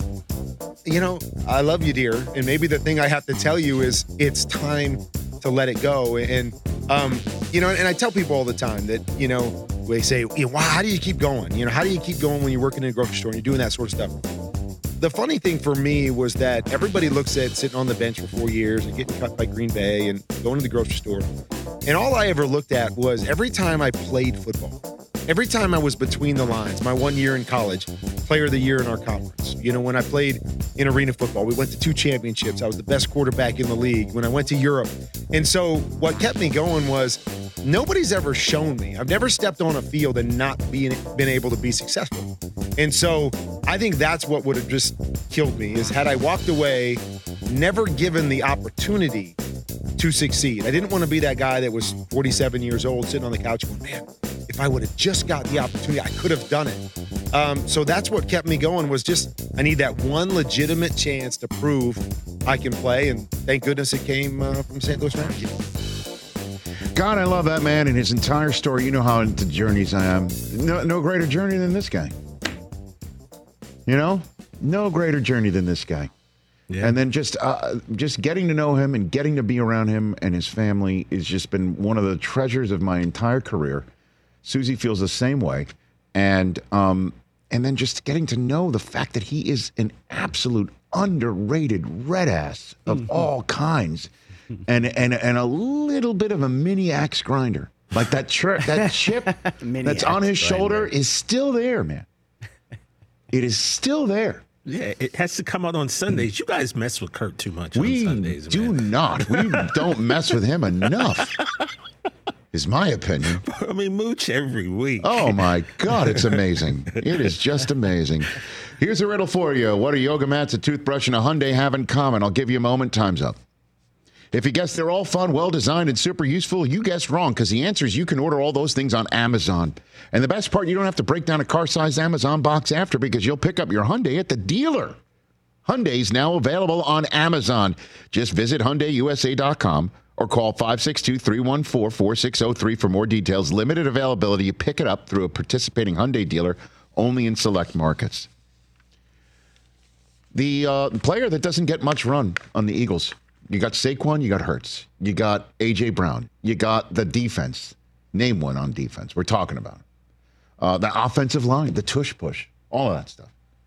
you know, I love you, dear. And maybe the thing I have to tell you is it's time to let it go. And, um, you know, and I tell people all the time that, you know, they say, you know, wow, how do you keep going? You know, how do you keep going when you're working in a grocery store and you're doing that sort of stuff? The funny thing for me was that everybody looks at sitting on the bench for four years and getting cut by Green Bay and going to the grocery store. And all I ever looked at was every time I played football, every time I was between the lines, my one year in college, player of the year in our conference. You know, when I played in arena football, we went to two championships. I was the best quarterback in the league. When I went to Europe. And so what kept me going was nobody's ever shown me. I've never stepped on a field and not being, been able to be successful. And so I think that's what would have just killed me is had I walked away, never given the opportunity to succeed. I didn't want to be that guy that was forty-seven years old sitting on the couch going, man, if I would have just got the opportunity, I could have done it. Um, so that's what kept me going was just I need that one legitimate chance to prove I can play. And thank goodness it came uh, from Saint Louis Rams. God, I love that man and his entire story. You know how into journeys I am. No, no greater journey than this guy. You know, no greater journey than this guy. Yeah. And then just uh, just getting to know him and getting to be around him and his family has just been one of the treasures of my entire career. Susie feels the same way. And um, and then just getting to know the fact that he is an absolute underrated red ass of mm-hmm. all kinds. And and and a little bit of a mini axe grinder, like that tri- that chip that's on his shoulder grinder. Is still there, man. It is still there. Yeah, it has to come out on Sundays. You guys mess with Kurt too much we on Sundays. do man. not. We don't mess with him enough. Is my opinion. I mean, mooch every week. Oh my God, it's amazing. It is just amazing. Here's a riddle for you. What do yoga mats, a toothbrush, and a Hyundai have in common? I'll give you a moment. Time's up. If you guess they're all fun, well-designed, and super useful, you guessed wrong because the answer is you can order all those things on Amazon. And the best part, you don't have to break down a car-sized Amazon box after because you'll pick up your Hyundai at the dealer. Hyundai's now available on Amazon. Just visit Hyundai U S A dot com or call five six two, three one four, four six zero three for more details. Limited availability. You pick it up through a participating Hyundai dealer only in select markets. The uh, player that doesn't get much run on the Eagles. You got Saquon, you got Hurts, you got A J Brown, you got the defense. Name one on defense. We're talking about uh, the offensive line, the tush push, all of that stuff.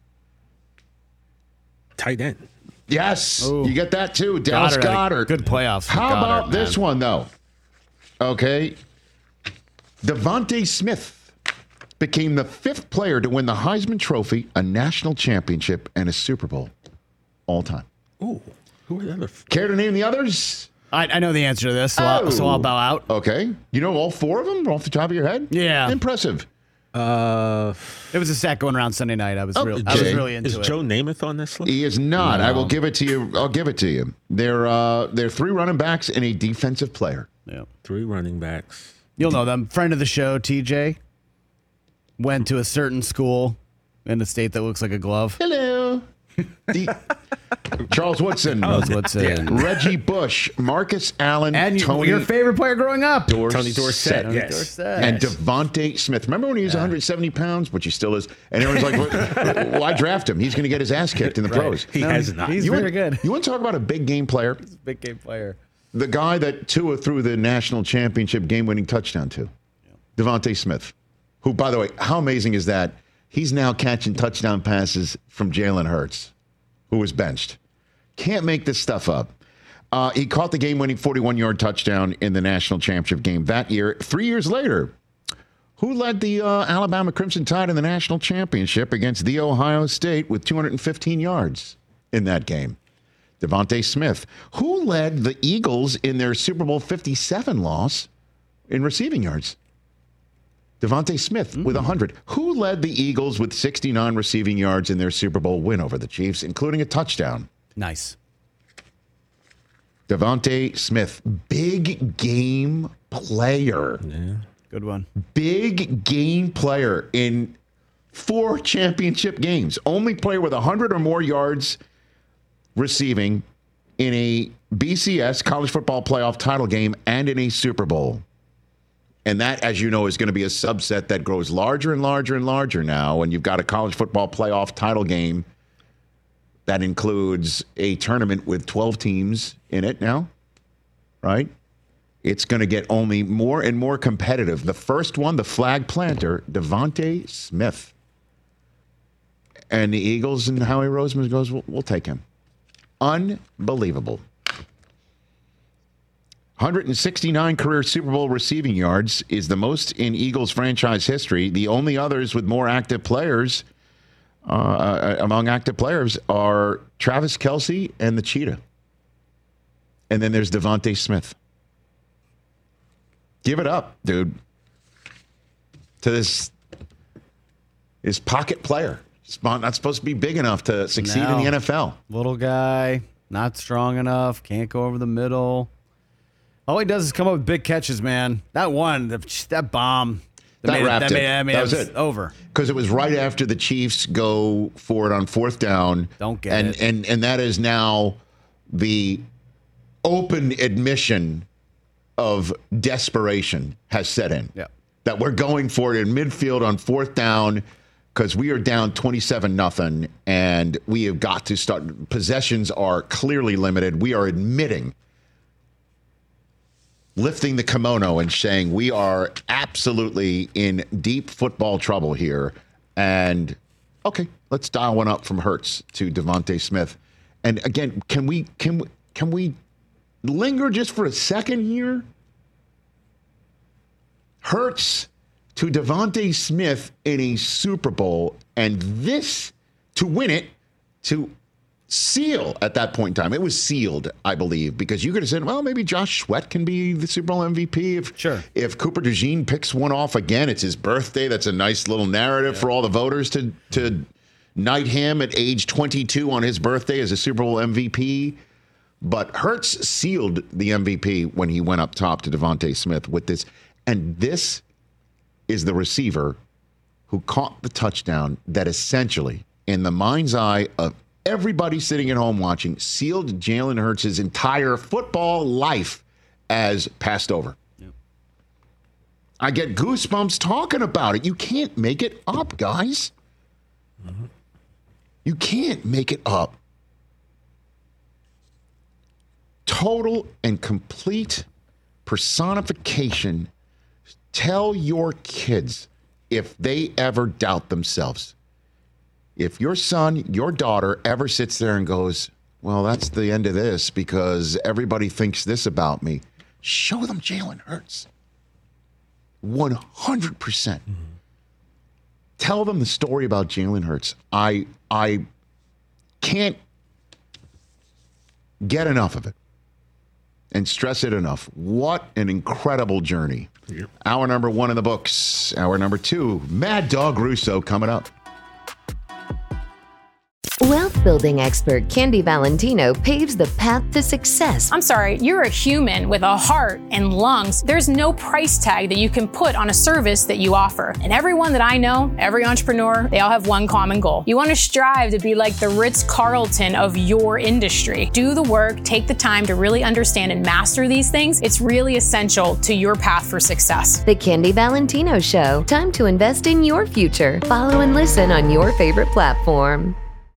Tight end. Yes, Ooh. You get that too. Dallas Goddard. Goddard. Good playoffs. How Goddard, about man. this one though? Okay, Devontae Smith became the fifth player to win the Heisman Trophy, a national championship, and a Super Bowl all time. Ooh. Who are the other? Care to name the others? I, I know the answer to this, so, oh. I'll, so I'll bow out. Okay. You know all four of them off the top of your head? Yeah. Impressive. Uh, it was a stat going around Sunday night. I was, oh, real, I was really into is it. Is Joe Namath on this list? He is not. No. I will give it to you. I'll give it to you. They're, uh, they're three running backs and a defensive player. Yeah. Three running backs. You'll know them. Friend of the show, T J, went to a certain school in a state that looks like a glove. Hello. The, Charles Woodson, Charles Woodson, Reggie Bush, Marcus Allen, and Tony, your favorite player growing up, Dorsett, Tony Dorsett, Tony yes, Dorsett. and Devontae Smith. Remember when he was yeah. one hundred seventy pounds, which he still is, and everyone's like, "Why draft him? He's going to get his ass kicked in the right. pros." He no, has not. He's you very want, good. You want to talk about a big game player? He's a big game player. The guy that Tua threw the national championship game-winning touchdown to, yeah. Devontae Smith. Who, by the way, how amazing is that? He's now catching touchdown passes from Jalen Hurts, who was benched. Can't make this stuff up. Uh, he caught the game-winning forty-one-yard touchdown in the national championship game that year. Three years later, who led the uh, Alabama Crimson Tide in the national championship against the Ohio State with two hundred fifteen yards in that game? Devontae Smith. Who led the Eagles in their Super Bowl fifty-seven loss in receiving yards? Devontae Smith mm-hmm. with one hundred. Who led the Eagles with sixty-nine receiving yards in their Super Bowl win over the Chiefs, including a touchdown? Nice. Devontae Smith, big game player. Yeah, good one. Big game player in four championship games. Only player with one hundred or more yards receiving in a B C S, College Football Playoff title game, and in a Super Bowl. And that, as you know, is going to be a subset that grows larger and larger and larger now. And you've got a College Football Playoff title game that includes a tournament with twelve teams in it now, right? It's going to get only more and more competitive. The first one, the flag planter, Devontae Smith. And the Eagles and Howie Roseman goes, we'll, we'll take him. Unbelievable. one hundred sixty-nine career Super Bowl receiving yards is the most in Eagles franchise history. The only others with more active players uh, among active players are Travis Kelce and the Cheetah. And then there's Devontae Smith. Give it up, dude, to this, this pocket player. He's not supposed to be big enough to succeed no. in the N F L. Little guy, not strong enough, can't go over the middle. All he does is come up with big catches, man. That one, the, that bomb. That, that wrapped it. That, it. made, I mean, that it was, was it. over. Because it was right after the Chiefs go for it on fourth down. Don't get and, it. And, and that is now the open admission of desperation has set in. Yeah. That we're going for it in midfield on fourth down because we are down twenty-seven nothing, and we have got to start. Possessions are clearly limited. We are admitting, lifting the kimono and saying we are absolutely in deep football trouble here. And, okay, let's dial one up from Hurts to Devontae Smith. And, again, can we can we, can we linger just for a second here? Hurts to Devontae Smith in a Super Bowl, and this to win it, to seal at that point in time. It was sealed, I believe, because you could have said, well, maybe Josh Sweat can be the Super Bowl M V P. If, sure. If Cooper DeJean picks one off again, it's his birthday. That's a nice little narrative yeah. for all the voters to, to knight him at age twenty-two on his birthday as a Super Bowl M V P. But Hurts sealed the M V P when he went up top to Devontae Smith with this. And this is the receiver who caught the touchdown that essentially, in the mind's eye of everybody sitting at home watching, sealed Jalen Hurts' entire football life as passed over. Yep. I get goosebumps talking about it. You can't make it up, guys. Mm-hmm. You can't make it up. Total and complete personification. Tell your kids, if they ever doubt themselves, if your son, your daughter ever sits there and goes, well, that's the end of this because everybody thinks this about me, show them Jalen Hurts. one hundred percent. Mm-hmm. Tell them the story about Jalen Hurts. I, I can't get enough of it and stress it enough. What an incredible journey. Yep. Hour number one in the books. Hour number two, Mad Dog Russo coming up. Wealth building expert Candy Valentino paves the path to success. I'm sorry, you're a human with a heart and lungs. There's no price tag that you can put on a service that you offer. And everyone that I know, every entrepreneur, they all have one common goal. You want to strive to be like the Ritz-Carlton of your industry. Do the work, take the time to really understand and master these things. It's really essential to your path for success. The Candy Valentino Show. Time to invest in your future. Follow and listen on your favorite platform.